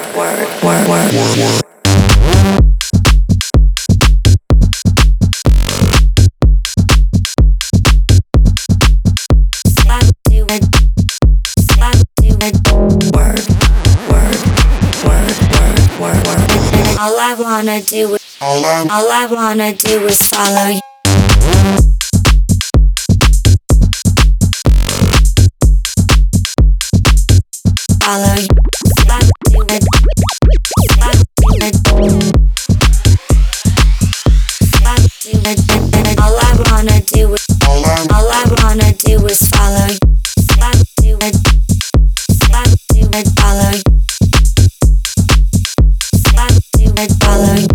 All I wanna do is follow you. Follow you. All I wanna do is follow you. Follow you. Follow you.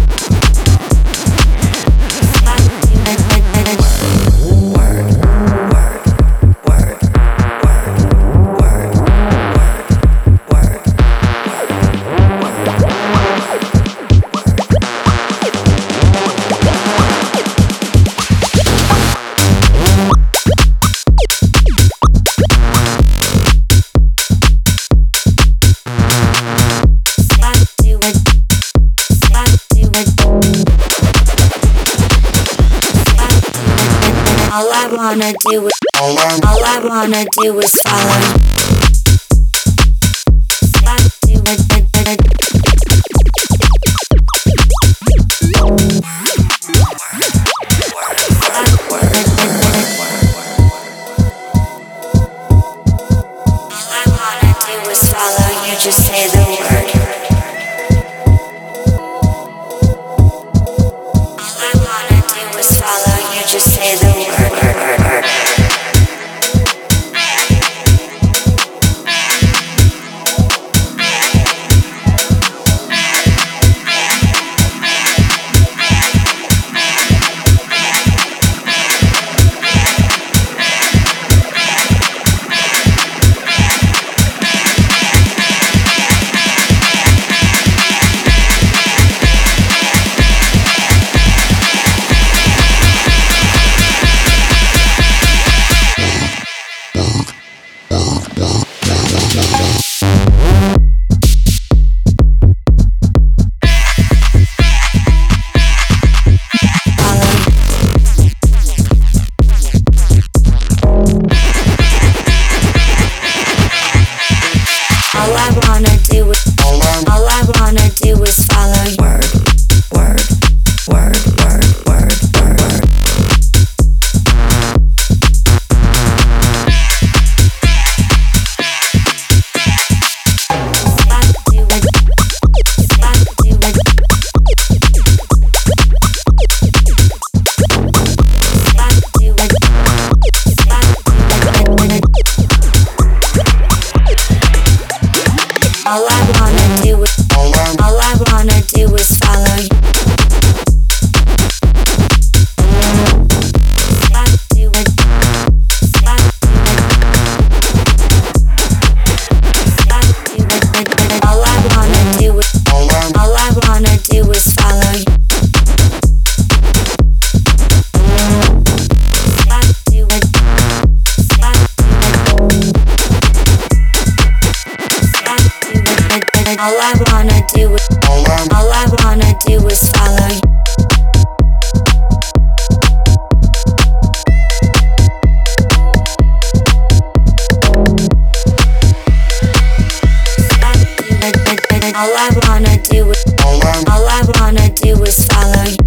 All I wanna do is follow you. Just say the word. All I wanna do is follow you. Just say the word. All I wanna do is follow you. All I wanna do is follow you. All I wanna do is follow you. All I wanna do is follow you. All I wanna do is follow you.